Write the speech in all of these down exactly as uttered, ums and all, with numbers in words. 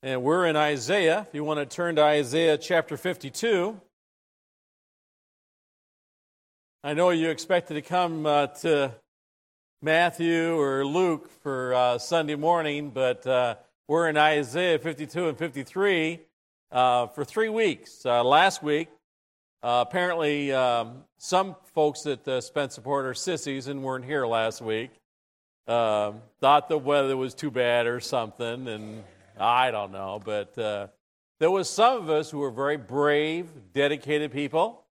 And we're in Isaiah. If you want to turn to Isaiah chapter fifty-two. I know you expected to come uh, to Matthew or Luke for uh, Sunday morning, but uh, we're in Isaiah fifty-two and fifty-three uh, for three weeks. Uh, last week, uh, apparently um, some folks at uh, Spence Support are sissies and weren't here last week. Uh, thought the weather was too bad or something, and I don't know, but uh, there was some of us who were very brave, dedicated people.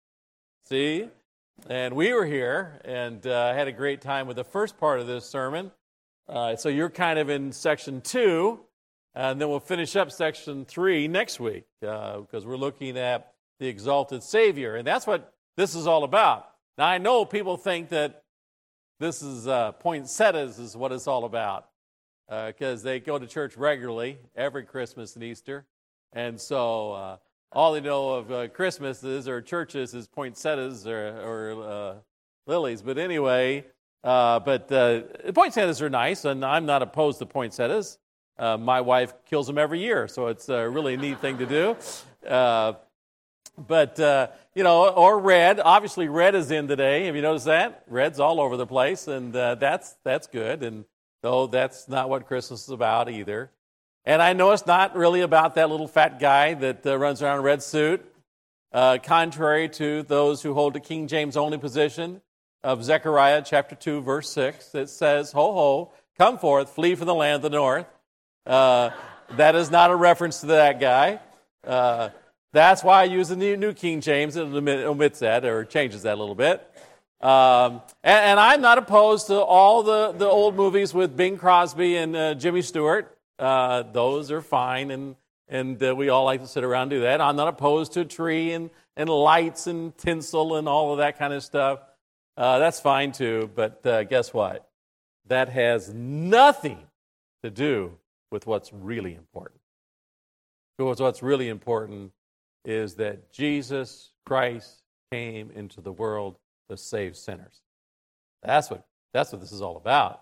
See? And we were here and uh, had a great time with the first part of this sermon. Uh, so you're kind of in section two, and then we'll finish up section three next week uh, because we're looking at the exalted Savior. And that's what this is all about. Now, I know people think that this is uh, poinsettias is what it's all about, because uh, they go to church regularly every Christmas and Easter. And so uh, all they know of uh, Christmases or churches is poinsettias or, or uh, lilies. But anyway, uh, but uh, poinsettias are nice, and I'm not opposed to poinsettias. Uh, my wife kills them every year, so it's a really neat thing to do. Uh, but, uh, you know, or red. Obviously, red is in today. Have you noticed that? Red's all over the place, and uh, that's that's good. And though that's not what Christmas is about either. And I know it's not really about that little fat guy that uh, runs around in a red suit, uh, contrary to those who hold the King James only position of Zechariah chapter two, verse six, that says, "Ho, ho, come forth, flee from the land of the north." Uh, that is not a reference to that guy. Uh, that's why I use the New, New King James. It omits that or changes that a little bit. Um, and, and I'm not opposed to all the, the old movies with Bing Crosby and uh, Jimmy Stewart. Uh, those are fine, and and uh, we all like to sit around and do that. I'm not opposed to a tree and, and lights and tinsel and all of that kind of stuff. Uh, that's fine too, but uh, guess what? That has nothing to do with what's really important. Because what's really important is that Jesus Christ came into the world to save sinners. That's what that's what this is all about.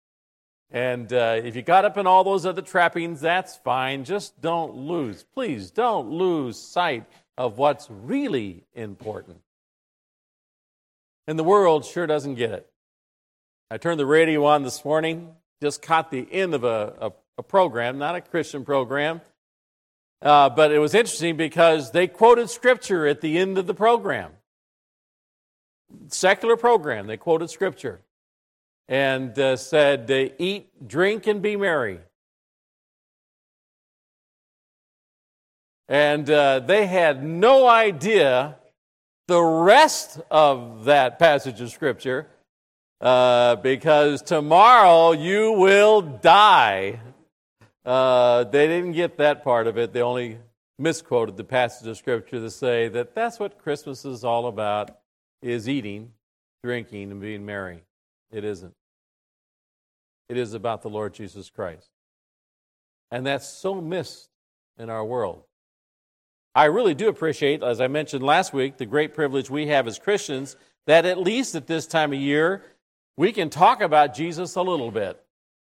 And uh, if you got up in all those other trappings, that's fine. Just don't lose, please don't lose sight of what's really important. And the world sure doesn't get it. I turned the radio on this morning, just caught the end of a, a, a program, not a Christian program, uh, but it was interesting because they quoted Scripture at the end of the program. Secular program, they quoted Scripture and uh, said, uh, eat, drink, and be merry. And uh, they had no idea the rest of that passage of Scripture, uh, because tomorrow you will die. Uh, they didn't get that part of it. They only misquoted the passage of Scripture to say that that's what Christmas is all about, is eating, drinking, and being merry. It isn't. It is about the Lord Jesus Christ. And that's so missed in our world. I really do appreciate, as I mentioned last week, the great privilege we have as Christians that at least at this time of year, we can talk about Jesus a little bit.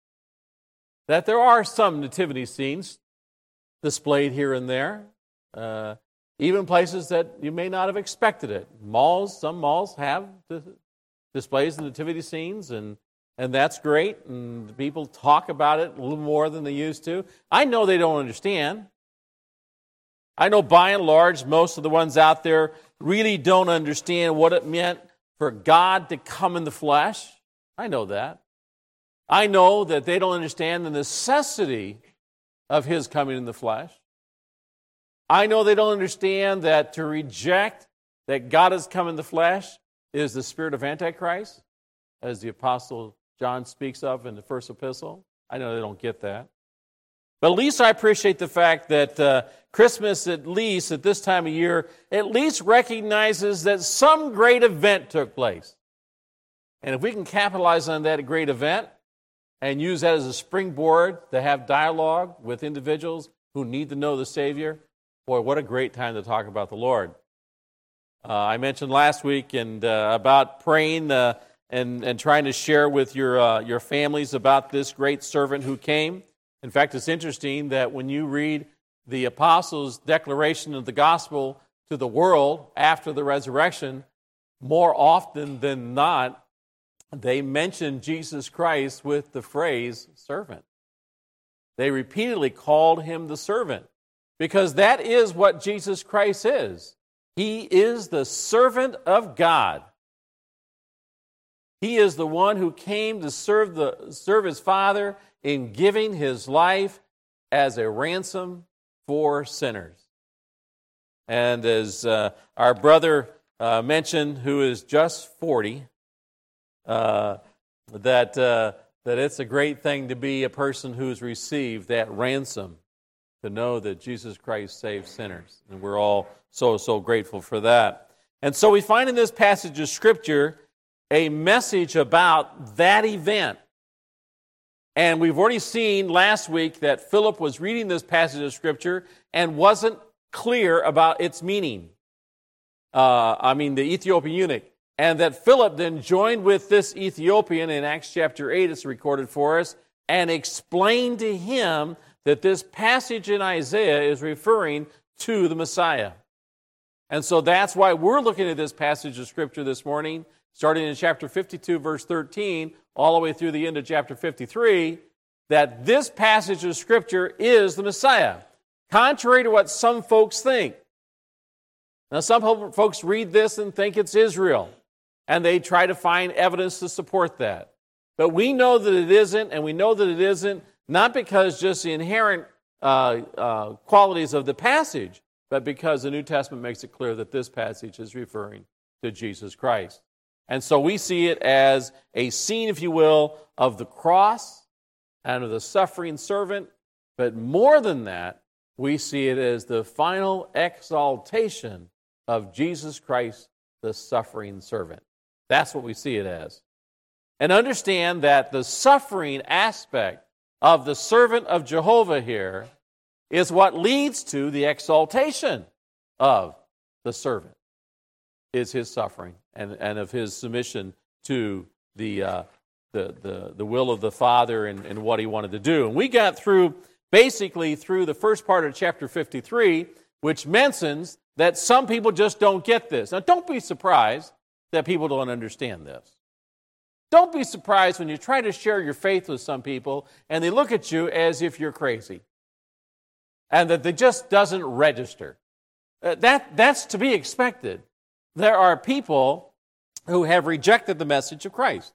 That there are some nativity scenes displayed here and there. Uh, Even places that you may not have expected it. Malls, some malls have displays of nativity scenes, and, and that's great, and people talk about it a little more than they used to. I know they don't understand. I know by and large, most of the ones out there really don't understand what it meant for God to come in the flesh. I know that. I know that they don't understand the necessity of His coming in the flesh. I know they don't understand that to reject that God has come in the flesh is the spirit of Antichrist, as the Apostle John speaks of in the first epistle. I know they don't get that. But at least I appreciate the fact that uh, Christmas, at least at this time of year, at least recognizes that some great event took place. And if we can capitalize on that great event and use that as a springboard to have dialogue with individuals who need to know the Savior, boy, what a great time to talk about the Lord. Uh, I mentioned last week and uh, about praying uh, and, and trying to share with your uh, your families about this great servant who came. In fact, it's interesting that when you read the apostles' declaration of the gospel to the world after the resurrection, more often than not, they mention Jesus Christ with the phrase servant. They repeatedly called him the servant because that is what Jesus Christ is. He is the servant of God. He is the one who came to serve the serve his Father in giving his life as a ransom for sinners. And as uh, our brother uh, mentioned, who is just forty, uh, that uh, that it's a great thing to be a person who's received that ransom, to know that Jesus Christ saves sinners. And we're all so, so grateful for that. And so we find in this passage of Scripture a message about that event. And we've already seen last week that Philip was reading this passage of Scripture and wasn't clear about its meaning. Uh, I mean, the Ethiopian eunuch. And that Philip then joined with this Ethiopian in Acts chapter eight, it's recorded for us, and explained to him that this passage in Isaiah is referring to the Messiah. And so that's why we're looking at this passage of Scripture this morning, starting in chapter fifty-two, verse thirteen, all the way through the end of chapter fifty-three, that this passage of Scripture is the Messiah, contrary to what some folks think. Now, some folks read this and think it's Israel, and they try to find evidence to support that. But we know that it isn't, and we know that it isn't not because just the inherent uh, uh, qualities of the passage, but because the New Testament makes it clear that this passage is referring to Jesus Christ. And so we see it as a scene, if you will, of the cross and of the suffering servant. But more than that, we see it as the final exaltation of Jesus Christ, the suffering servant. That's what we see it as. And understand that the suffering aspect of the servant of Jehovah here is what leads to the exaltation of the servant, is his suffering and, and of his submission to the, uh, the, the, the will of the Father and, and what he wanted to do. And we got through, basically through the first part of chapter fifty-three, which mentions that some people just don't get this. Now, don't be surprised that people don't understand this. Don't be surprised when you try to share your faith with some people and they look at you as if you're crazy and that it just doesn't register. Uh, that, that's to be expected. There are people who have rejected the message of Christ.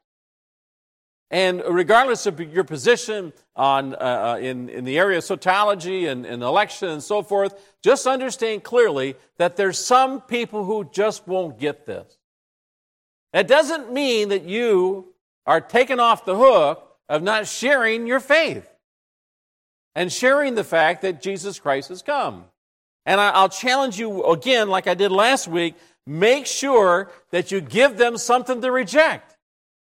And regardless of your position on uh, in, in the area of soteriology and, and election and so forth, just understand clearly that there's some people who just won't get this. That doesn't mean that you are taken off the hook of not sharing your faith and sharing the fact that Jesus Christ has come. And I, I'll challenge you again, like I did last week, make sure that you give them something to reject.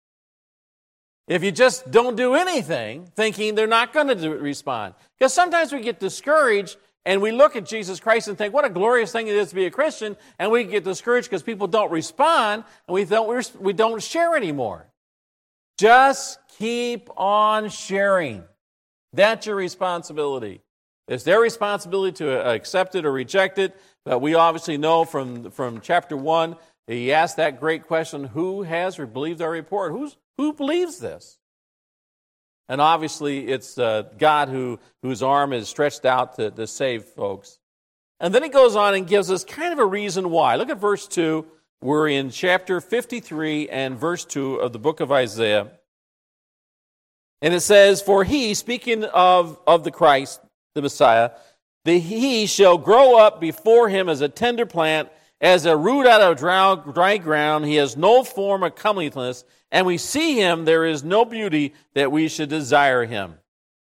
If you just don't do anything, thinking they're not going to respond. Because sometimes we get discouraged and we look at Jesus Christ and think, what a glorious thing it is to be a Christian, and we get discouraged because people don't respond, and we don't, we don't share anymore. Just keep on sharing. That's your responsibility. It's their responsibility to accept it or reject it, but we obviously know from, from chapter one, he asked that great question, who has believed our report? Who's, who believes this? And obviously, it's uh, God who, whose arm is stretched out to, to save folks. And then he goes on and gives us kind of a reason why. Look at verse two. We're in chapter fifty-three and verse two of the book of Isaiah. And it says, for he, speaking of, of the Christ, the Messiah, the he shall grow up before him as a tender plant, as a root out of dry, dry ground. He has no form of comeliness, and we see him, there is no beauty that we should desire him.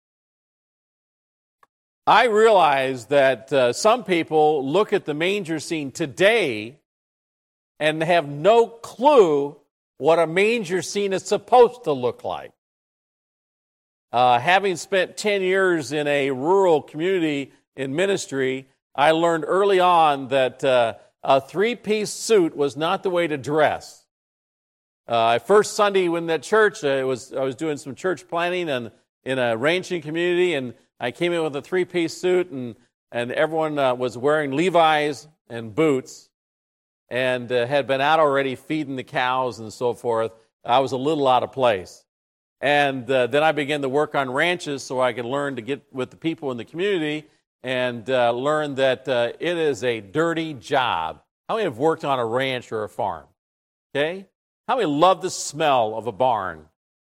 I realize that uh, some people look at the manger scene today and have no clue what a manger scene is supposed to look like. Uh, having spent ten years in a rural community in ministry, I learned early on that uh, a three-piece suit was not the way to dress. Uh, first Sunday when that church, uh, it was I was doing some church planning and in a ranching community, and I came in with a three-piece suit, and, and everyone uh, was wearing Levi's and boots and uh, had been out already feeding the cows and so forth. I was a little out of place. And uh, then I began to work on ranches so I could learn to get with the people in the community and uh, learn that uh, it is a dirty job. How many have worked on a ranch or a farm? Okay? How many love the smell of a barn?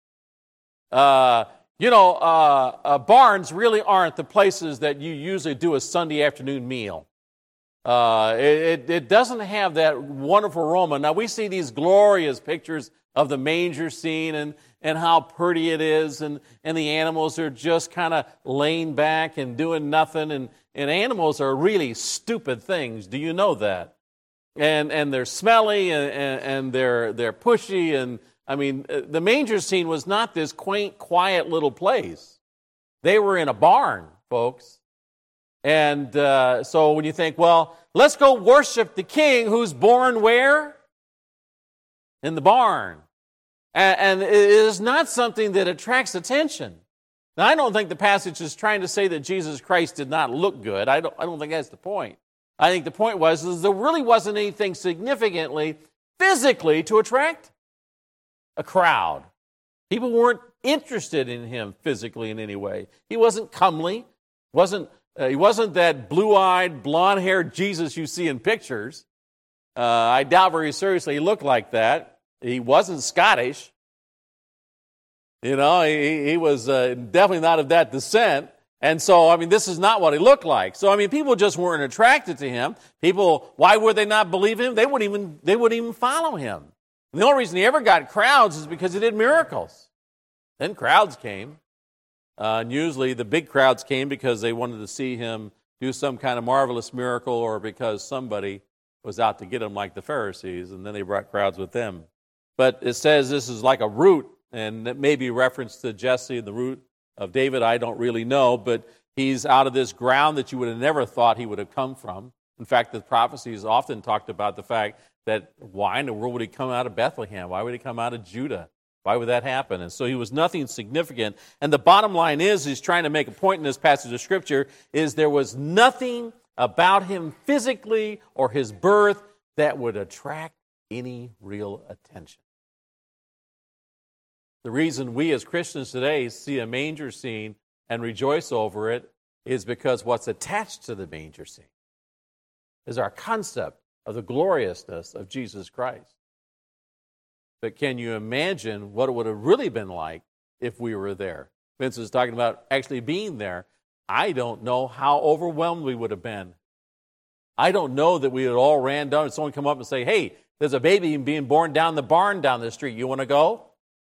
Uh, you know, uh, uh, barns really aren't the places that you usually do a Sunday afternoon meal. Uh, it, it doesn't have that wonderful aroma. Now, we see these glorious pictures of the manger scene and, and how pretty it is, and, and the animals are just kind of laying back and doing nothing, and, and animals are really stupid things. Do you know that? And and they're smelly, and, and, and they're they're pushy, and I mean, the manger scene was not this quaint, quiet little place. They were in a barn, folks. And uh, so when you think, well, let's go worship the king who's born where? In the barn. And, and it is not something that attracts attention. Now, I don't think the passage is trying to say that Jesus Christ did not look good. I don't, I don't think that's the point. I think the point was is there really wasn't anything significantly physically to attract a crowd. People weren't interested in him physically in any way. He wasn't comely, wasn't uh, he wasn't that blue-eyed, blonde-haired Jesus you see in pictures. Uh, I doubt very seriously he looked like that. He wasn't Scottish. You know, he, he was uh, definitely not of that descent. And so, I mean, this is not what he looked like. So, I mean, people just weren't attracted to him. People, why would they not believe him? They wouldn't even, they wouldn't even follow him. And the only reason he ever got crowds is because he did miracles. Then crowds came. Uh, and usually the big crowds came because they wanted to see him do some kind of marvelous miracle, or because somebody was out to get him like the Pharisees, and then they brought crowds with them. But it says this is like a root, and it may be reference to Jesse and the root of David. I don't really know, but he's out of this ground that you would have never thought he would have come from. In fact, the prophecies often talked about the fact that why in the world would he come out of Bethlehem? Why would he come out of Judah? Why would that happen? And so he was nothing significant. And the bottom line is, he's trying to make a point in this passage of Scripture, is there was nothing about him physically or his birth that would attract any real attention. The reason we as Christians today see a manger scene and rejoice over it is because what's attached to the manger scene is our concept of the gloriousness of Jesus Christ. But can you imagine what it would have really been like if we were there? Vince is talking about actually being there. I don't know how overwhelmed we would have been. I don't know that we had all ran down and someone come up and say, hey, there's a baby being born down the barn down the street. You want to go?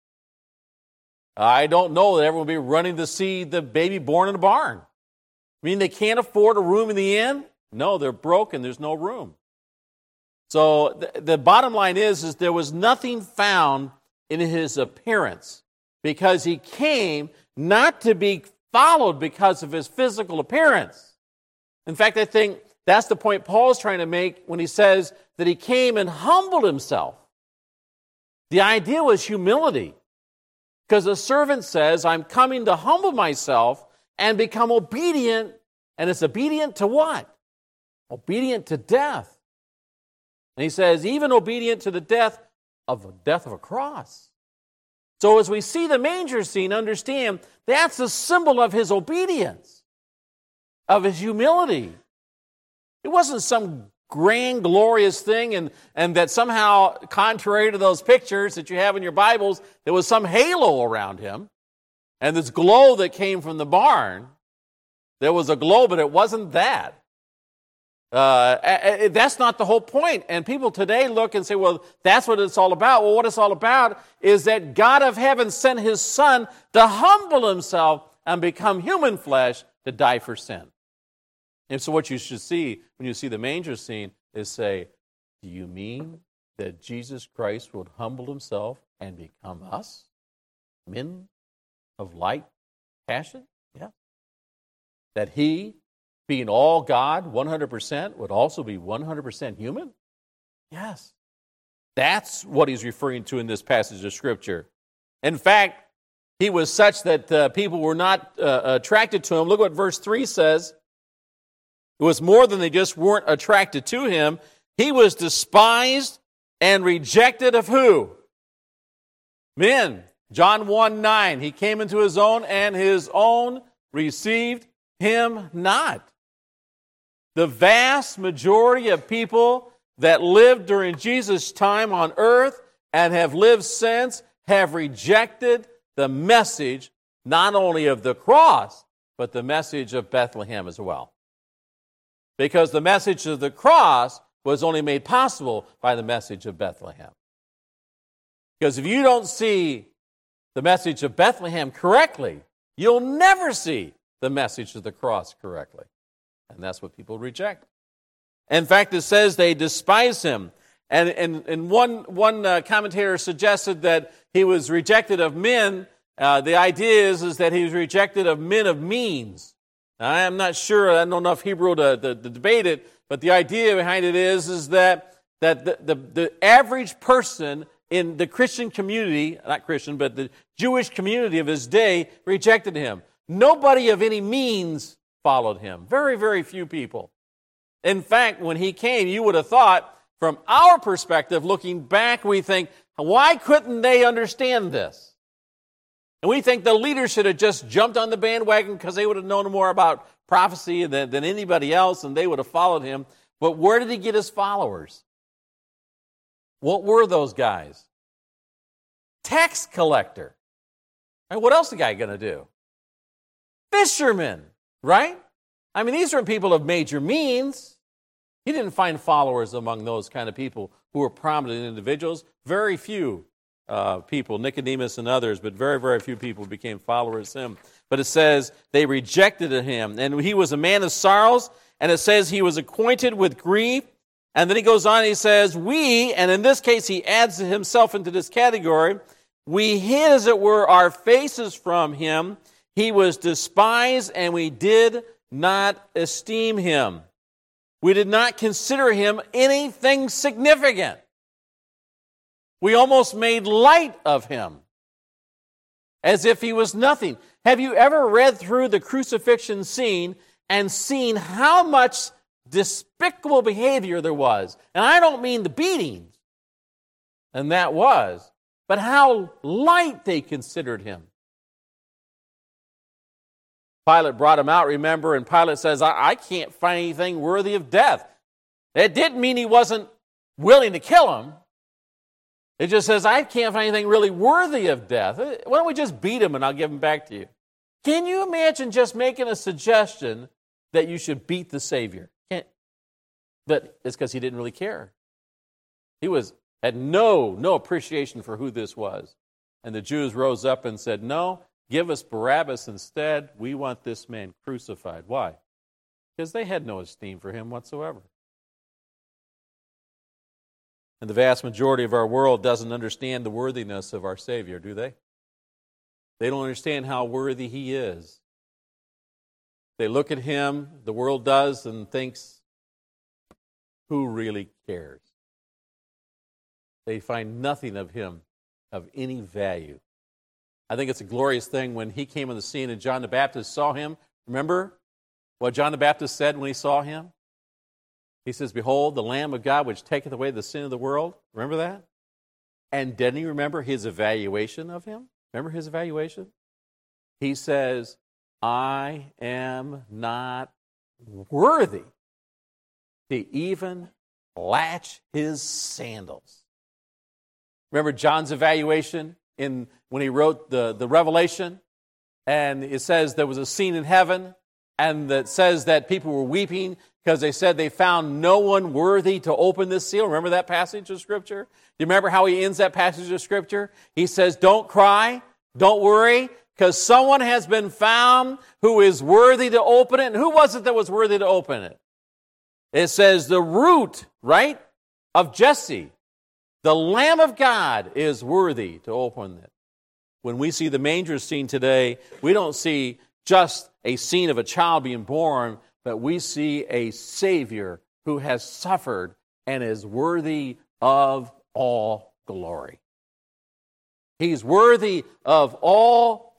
I don't know that everyone will be running to see the baby born in the barn. I mean, they can't afford a room in the inn? No, they're broke and there's no room. So the, the bottom line is, is there was nothing found in his appearance, because he came not to be followed because of his physical appearance. In fact, I think that's the point Paul's trying to make when he says that he came and humbled himself. The idea was humility. Because the servant says, I'm coming to humble myself and become obedient. And it's obedient to what? Obedient to death. And he says, even obedient to the death of the death of a cross. So as we see the manger scene, understand that's a symbol of his obedience, of his humility. It wasn't some grand, glorious thing, and, and that somehow, contrary to those pictures that you have in your Bibles, there was some halo around him, and this glow that came from the barn. There was a glow, but it wasn't that. Uh, that's not the whole point. And people today look and say, well, that's what it's all about. Well, what it's all about is that God of heaven sent his Son to humble himself and become human flesh to die for sin. And so what you should see when you see the manger scene is say, do you mean that Jesus Christ would humble himself and become us? Men of light passion? Yeah. That he, being all God, one hundred percent, would also be one hundred percent human? Yes. That's what he's referring to in this passage of Scripture. In fact, he was such that uh, people were not uh, attracted to him. Look what verse three says. It was more than they just weren't attracted to him. He was despised and rejected of who? Men. John one nine. He came into his own, and his own received him not. The vast majority of people that lived during Jesus' time on earth and have lived since have rejected the message not only of the cross, but the message of Bethlehem as well. Because the message of the cross was only made possible by the message of Bethlehem. Because if you don't see the message of Bethlehem correctly, you'll never see the message of the cross correctly. And that's what people reject. In fact, it says they despise him. And, and, and one, one uh, commentator suggested that he was rejected of men. Uh, the idea is, is that he was rejected of men of means. Now, I'm not sure, I don't know enough Hebrew to, to, to debate it, but the idea behind it is, is that, that the, the, the average person in the Christian community, not Christian, but the Jewish community of his day rejected him. Nobody of any means followed him. Very, very few people. In fact, when he came, you would have thought, from our perspective, looking back, we think, why couldn't they understand this? And we think the leaders should have just jumped on the bandwagon because they would have known more about prophecy than, than anybody else, and they would have followed him. But where did he get his followers? What were those guys? Tax collector. And what else is the guy going to do? Fishermen, right? I mean, these are people of major means. He didn't find followers among those kind of people who were prominent individuals. Very few uh, people, Nicodemus and others, but very, very few people became followers of him. But it says they rejected him. And he was a man of sorrows, and it says he was acquainted with grief. And then he goes on and he says, we, and in this case he adds himself into this category, we hid, as it were, our faces from him. He was despised, and we did not esteem him. We did not consider him anything significant. We almost made light of him, as if he was nothing. Have you ever read through the crucifixion scene and seen how much despicable behavior there was? And I don't mean the beatings, and that was, but how light they considered him. Pilate brought him out, remember, and Pilate says, I, I can't find anything worthy of death. It didn't mean he wasn't willing to kill him. It just says, I can't find anything really worthy of death. Why don't we just beat him and I'll give him back to you? Can you imagine just making a suggestion that you should beat the Savior? Can't, but it's because he didn't really care. He was had no, no appreciation for who this was. And the Jews rose up and said, no, give us Barabbas instead. We want this man crucified. Why? Because they had no esteem for him whatsoever. And the vast majority of our world doesn't understand the worthiness of our Savior, do they? They don't understand how worthy he is. They look at him, the world does, and thinks, who really cares? They find nothing of him of any value. I think it's a glorious thing when he came on the scene and John the Baptist saw him. Remember what John the Baptist said when he saw him? He says, behold, the Lamb of God which taketh away the sin of the world. Remember that? And didn't he remember his evaluation of him? Remember his evaluation? He says, I am not worthy to even latch his sandals. Remember John's evaluation in when he wrote the, the Revelation? And it says there was a scene in heaven, and that says that people were weeping because they said they found no one worthy to open this seal. Remember that passage of Scripture? Do you remember how he ends that passage of Scripture? He says, don't cry, don't worry, because someone has been found who is worthy to open it. And who was it that was worthy to open it? It says the root, right, of Jesse. The Lamb of God is worthy to open it. When we see the manger scene today, we don't see just a scene of a child being born, but we see a Savior who has suffered and is worthy of all glory. He's worthy of all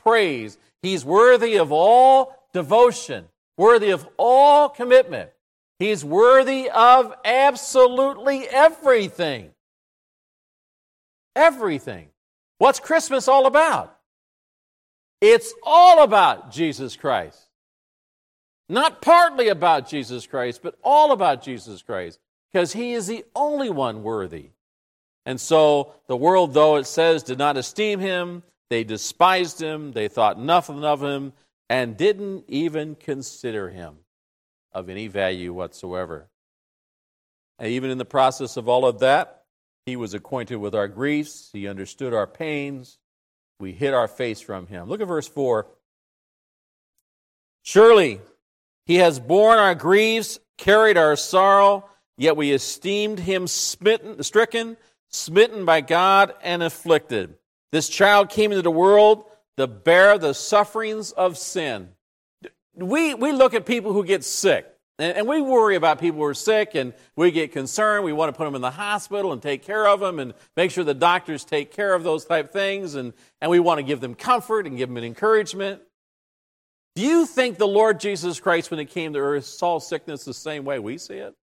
praise. He's worthy of all devotion, worthy of all commitment. He's worthy of absolutely everything. Everything. What's Christmas all about? It's all about Jesus Christ. Not partly about Jesus Christ, but all about Jesus Christ, because He is the only one worthy. And so the world, though it says, did not esteem Him, they despised Him, they thought nothing of Him, and didn't even consider Him of any value whatsoever. And even in the process of all of that, He was acquainted with our griefs, He understood our pains, we hid our face from Him. Look at verse four. Surely He has borne our griefs, carried our sorrow, yet we esteemed Him smitten, stricken, smitten by God, and afflicted. This child came into the world to bear the sufferings of sin. We, we look at people who get sick, and, and we worry about people who are sick, and we get concerned. We want to put them in the hospital and take care of them and make sure the doctors take care of those type things, and, and we want to give them comfort and give them an encouragement. Do you think the Lord Jesus Christ, when He came to earth, saw sickness the same way we see it?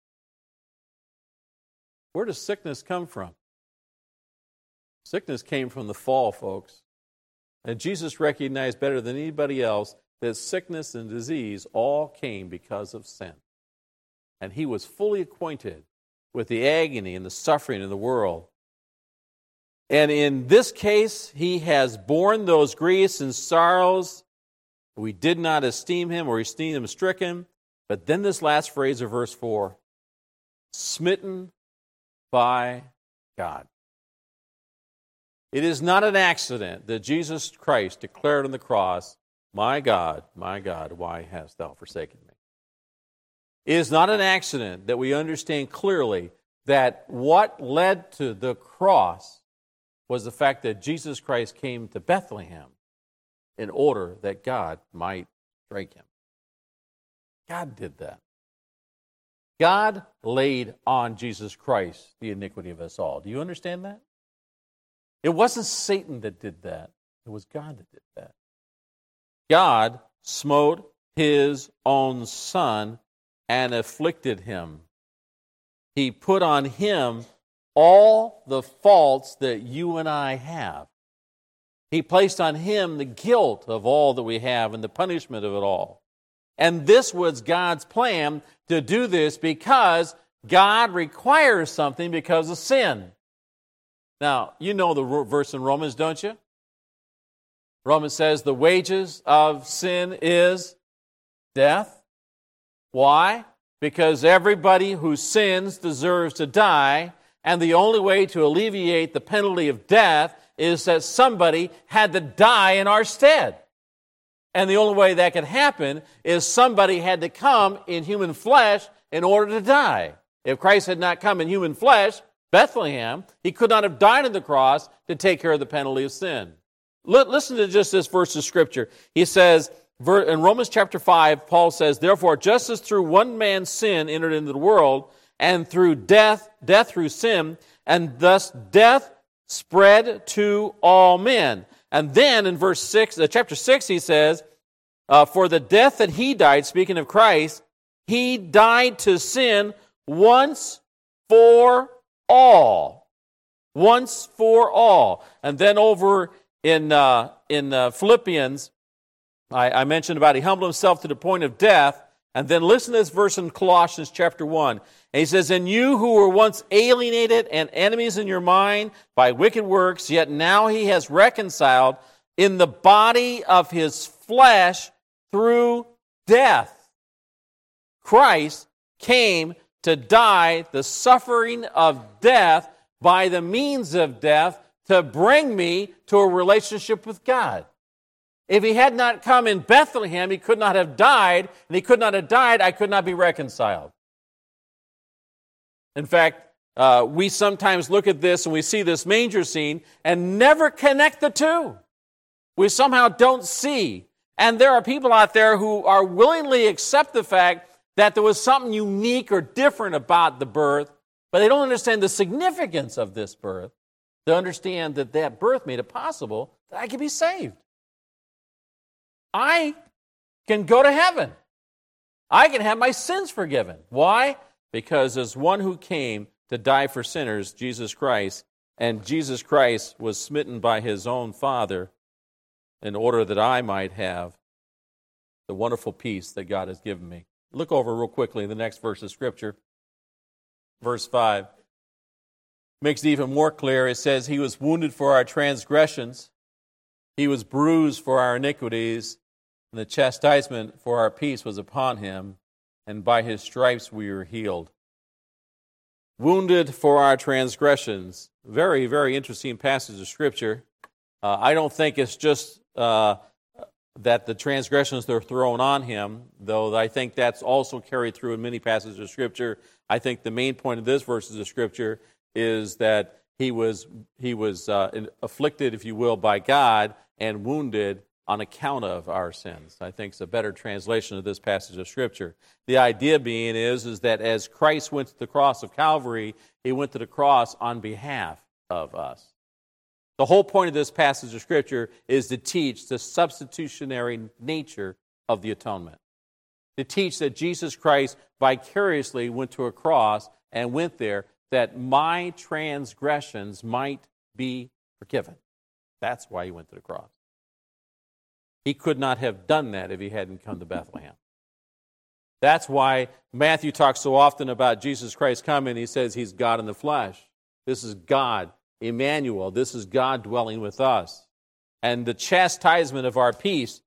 Where does sickness come from? Sickness came from the fall, folks. And Jesus recognized better than anybody else that sickness and disease all came because of sin. And He was fully acquainted with the agony and the suffering in the world. And in this case, He has borne those griefs and sorrows. We did not esteem Him or esteem Him stricken. But then this last phrase of verse four, smitten by God. It is not an accident that Jesus Christ declared on the cross, my God, my God, why hast thou forsaken me? It is not an accident that we understand clearly that what led to the cross was the fact that Jesus Christ came to Bethlehem in order that God might strike Him. God did that. God laid on Jesus Christ the iniquity of us all. Do you understand that? It wasn't Satan that did that. It was God that did that. God smote His own Son and afflicted Him. He put on Him all the faults that you and I have. He placed on Him the guilt of all that we have and the punishment of it all. And this was God's plan to do this because God requires something because of sin. Now, you know the verse in Romans, don't you? Romans says the wages of sin is death. Why? Because everybody who sins deserves to die, and the only way to alleviate the penalty of death is that somebody had to die in our stead. And the only way that could happen is somebody had to come in human flesh in order to die. If Christ had not come in human flesh, Bethlehem, He could not have died on the cross to take care of the penalty of sin. Listen to just this verse of Scripture. He says, in Romans chapter five, Paul says, therefore, just as through one man's sin entered into the world, and through death, death through sin, and thus death spread to all men. And then in verse six, uh, chapter six, he says, uh, for the death that He died, speaking of Christ, He died to sin once for all. Once for all. And then over in uh, in uh, Philippians, I, I mentioned about He humbled Himself to the point of death. And then listen to this verse in Colossians chapter one. And he says, and you who were once alienated and enemies in your mind by wicked works, yet now He has reconciled in the body of His flesh through death. Christ came to die the suffering of death by the means of death to bring me to a relationship with God. If He had not come in Bethlehem, He could not have died, and He could not have died, I could not be reconciled. In fact, uh, we sometimes look at this and we see this manger scene and never connect the two. We somehow don't see. And there are people out there who are willingly accept the fact that there was something unique or different about the birth, but they don't understand the significance of this birth to understand that that birth made it possible that I could be saved. I can go to heaven. I can have my sins forgiven. Why? Because as one who came to die for sinners, Jesus Christ, and Jesus Christ was smitten by his own Father in order that I might have the wonderful peace that God has given me. Look over real quickly the next verse of Scripture. Verse five makes it even more clear. It says, he was wounded for our transgressions. He was bruised for our iniquities. And the chastisement for our peace was upon him. And by his stripes we were healed. Wounded for our transgressions. Very, very interesting passage of Scripture. Uh, I don't think it's just uh, that the transgressions are thrown on him, though I think that's also carried through in many passages of Scripture. I think the main point of this verses of Scripture is that he was he was uh, afflicted, if you will, by God and wounded on account of our sins. I think it's a better translation of this passage of Scripture. The idea being is, is that as Christ went to the cross of Calvary, he went to the cross on behalf of us. The whole point of this passage of Scripture is to teach the substitutionary nature of the atonement. To teach that Jesus Christ vicariously went to a cross and went there that my transgressions might be forgiven. That's why he went to the cross. He could not have done that if he hadn't come to Bethlehem. That's why Matthew talks so often about Jesus Christ coming. He says he's God in the flesh. This is God, Emmanuel. This is God dwelling with us. And the chastisement of our peace,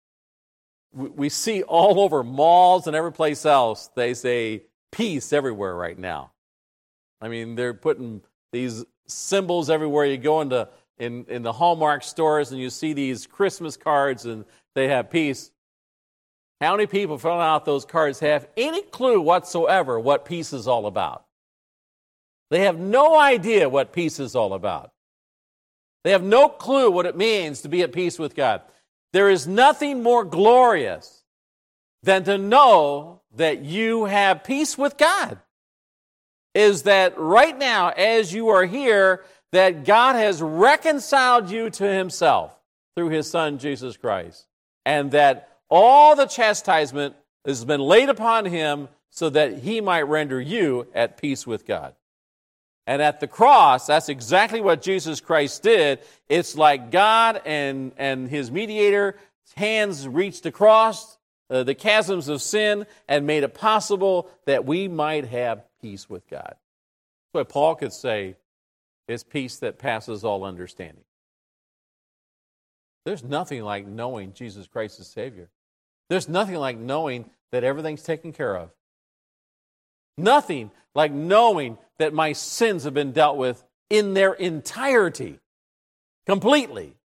we see all over malls and every place else, they say peace everywhere right now. I mean, they're putting these symbols everywhere you go into in, in the Hallmark stores and you see these Christmas cards and they have peace. How many people filling out those cards have any clue whatsoever what peace is all about? They have no idea what peace is all about. They have no clue what it means to be at peace with God. There is nothing more glorious than to know that you have peace with God. Is that right now, as you are here, that God has reconciled you to himself through his Son, Jesus Christ. And that all the chastisement has been laid upon him so that he might render you at peace with God. And at the cross, that's exactly what Jesus Christ did. It's like God and, and his mediator, hands reached across uh, the chasms of sin and made it possible that we might have peace with God. That's what Paul could say is peace that passes all understanding. There's nothing like knowing Jesus Christ as Savior. There's nothing like knowing that everything's taken care of. Nothing like knowing that my sins have been dealt with in their entirety, completely.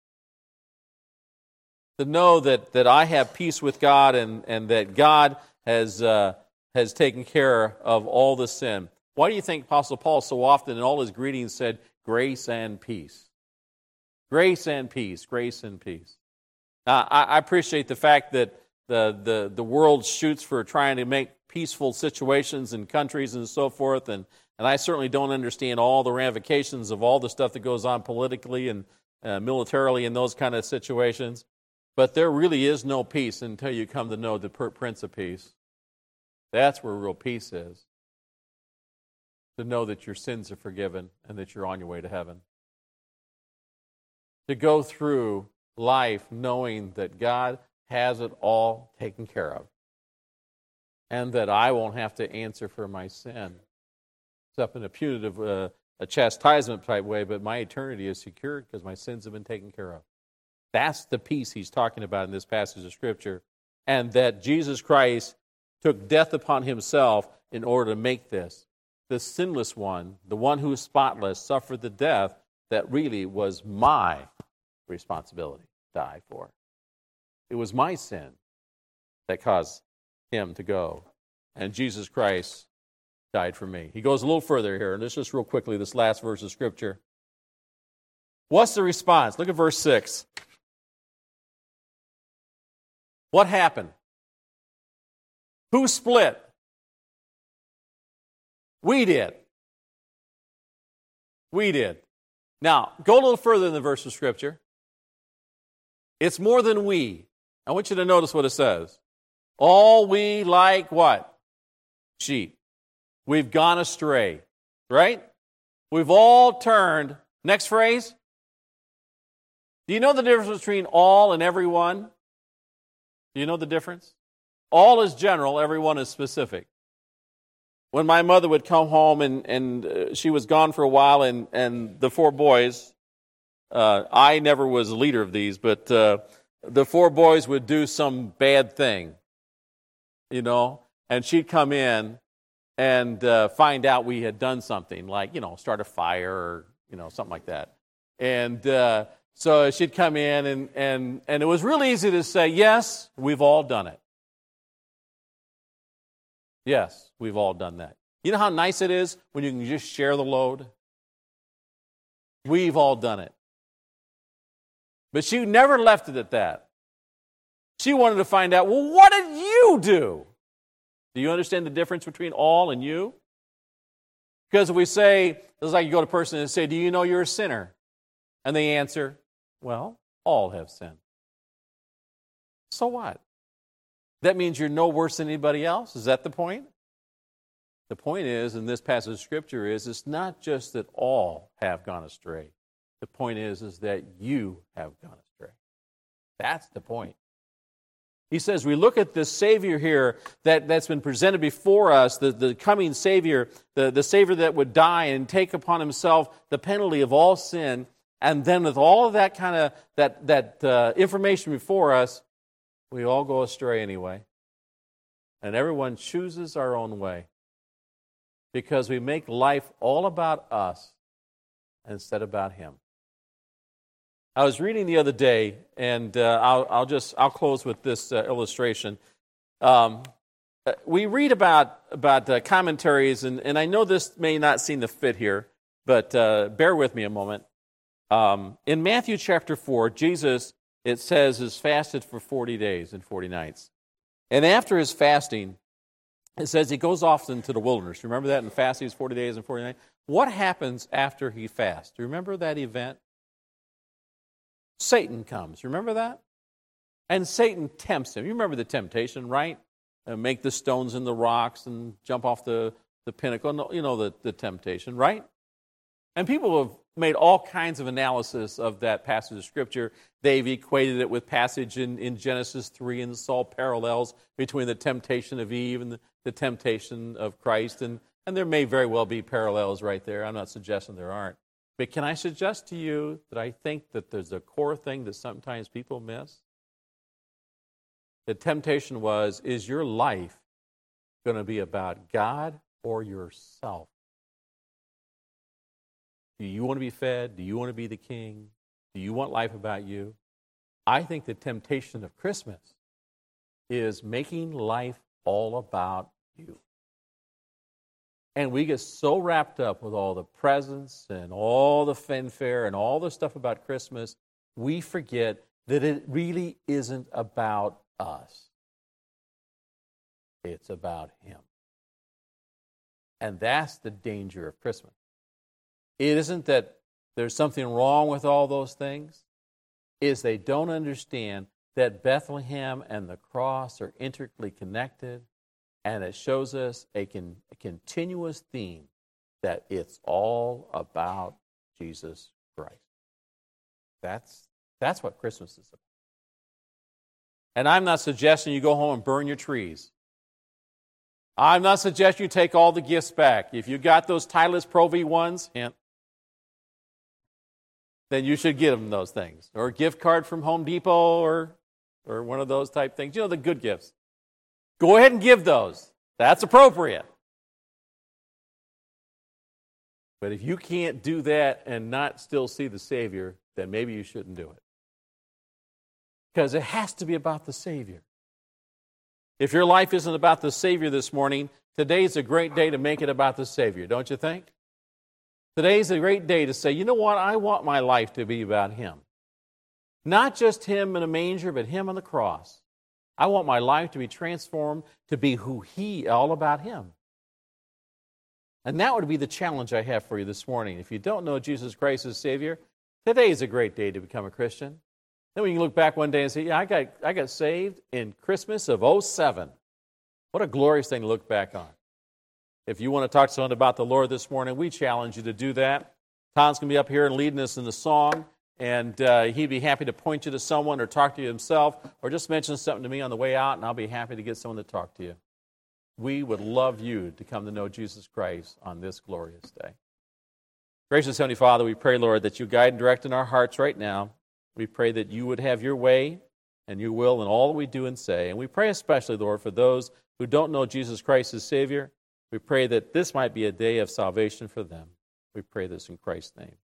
To know that, that I have peace with God and, and that God has, uh, has taken care of all the sin. Why do you think Apostle Paul so often in all his greetings said, grace and peace? Grace and peace, grace and peace. Now, I, I appreciate the fact that the, the, the world shoots for trying to make peaceful situations in countries and so forth, and, and I certainly don't understand all the ramifications of all the stuff that goes on politically and uh, militarily in those kind of situations. But there really is no peace until you come to know the Prince of Peace. That's where real peace is. To know that your sins are forgiven and that you're on your way to heaven. To go through life knowing that God has it all taken care of. And that I won't have to answer for my sin. Except in a punitive, uh, a chastisement type way, but my eternity is secured because my sins have been taken care of. That's the peace he's talking about in this passage of Scripture. And that Jesus Christ took death upon himself in order to make this. The sinless one, the one who is spotless, suffered the death that really was my responsibility to die for. It was my sin that caused him to go. And Jesus Christ died for me. He goes a little further here, and this just real quickly, this last verse of Scripture. What's the response? Look at verse six. What happened? Who split? We did. We did. Now, go a little further in the verse of Scripture. It's more than we. I want you to notice what it says. All we like what? Sheep. We've gone astray, right? We've all turned. Next phrase. Do you know the difference between all and everyone? Do you know the difference? All is general, everyone is specific. When my mother would come home and, and uh, she was gone for a while and, and the four boys, uh, I never was the leader of these, but uh, the four boys would do some bad thing, you know, and she'd come in and uh, find out we had done something, like, you know, start a fire or, you know, something like that. And uh, so she'd come in and, and, and it was really easy to say, yes, we've all done it. Yes, we've all done that. You know how nice it is when you can just share the load? We've all done it. But she never left it at that. She wanted to find out, well, what did you do? Do you understand the difference between all and you? Because if we say, it's like you go to a person and say, do you know you're a sinner? And they answer, well, all have sinned. So what? That means you're no worse than anybody else? Is that the point? The point is, in this passage of Scripture, is it's not just that all have gone astray. The point is, is that you have gone astray. That's the point. He says, we look at this Savior here that, that's been presented before us, the, the coming Savior, the, the Savior that would die and take upon himself the penalty of all sin, and then with all of that kind of that, that uh, information before us, we all go astray anyway. And everyone chooses our own way because we make life all about us instead about Him. I was reading the other day, and uh, I'll, I'll just I'll close with this uh, illustration. Um, we read about about uh, commentaries, and, and I know this may not seem to fit here, but uh, bear with me a moment. Um, in Matthew chapter four, Jesus, it says, is fasted for forty days and forty nights. And after his fasting, it says he goes off into the wilderness. Remember that in fasting, is forty days and forty nights? What happens after he fasts? Do you remember that event? Satan comes. Remember that? And Satan tempts him. You remember the temptation, right? Uh, make the stones in the rocks and jump off the, the pinnacle. You know the, the temptation, right? And people have made all kinds of analysis of that passage of Scripture. They've equated it with passage in, in Genesis three and saw parallels between the temptation of Eve and the, the temptation of Christ. And, and there may very well be parallels right there. I'm not suggesting there aren't. But can I suggest to you that I think that there's a core thing that sometimes people miss? The temptation was, is your life going to be about God or yourself? Do you want to be fed? Do you want to be the king? Do you want life about you? I think the temptation of Christmas is making life all about you. And we get so wrapped up with all the presents and all the fanfare and all the stuff about Christmas, we forget that it really isn't about us. It's about Him. And that's the danger of Christmas. It isn't that there's something wrong with all those things. It's they don't understand that Bethlehem and the cross are intricately connected, and it shows us a, con, a continuous theme that it's all about Jesus Christ. That's, that's what Christmas is about. And I'm not suggesting you go home and burn your trees. I'm not suggesting you take all the gifts back. If you got those Titleist Pro V ones, hint, then you should get them those things. Or a gift card from Home Depot or, or one of those type things. You know, the good gifts. Go ahead and give those. That's appropriate. But if you can't do that and not still see the Savior, then maybe you shouldn't do it. Because it has to be about the Savior. If your life isn't about the Savior this morning, today's a great day to make it about the Savior, don't you think? Today's a great day to say, you know what, I want my life to be about Him. Not just Him in a manger, but Him on the cross. I want my life to be transformed to be who He, all about Him. And that would be the challenge I have for you this morning. If you don't know Jesus Christ as Savior, today is a great day to become a Christian. Then we can look back one day and say, yeah, I got, I got saved in Christmas of oh seven. What a glorious thing to look back on. If you want to talk to someone about the Lord this morning, we challenge you to do that. Tom's going to be up here and leading us in the song, and uh, he'd be happy to point you to someone or talk to you himself, or just mention something to me on the way out, and I'll be happy to get someone to talk to you. We would love you to come to know Jesus Christ on this glorious day. Gracious Heavenly Father, we pray, Lord, that you guide and direct in our hearts right now. We pray that you would have your way and your will in all that we do and say. And we pray especially, Lord, for those who don't know Jesus Christ as Savior. We pray that this might be a day of salvation for them. We pray this in Christ's name.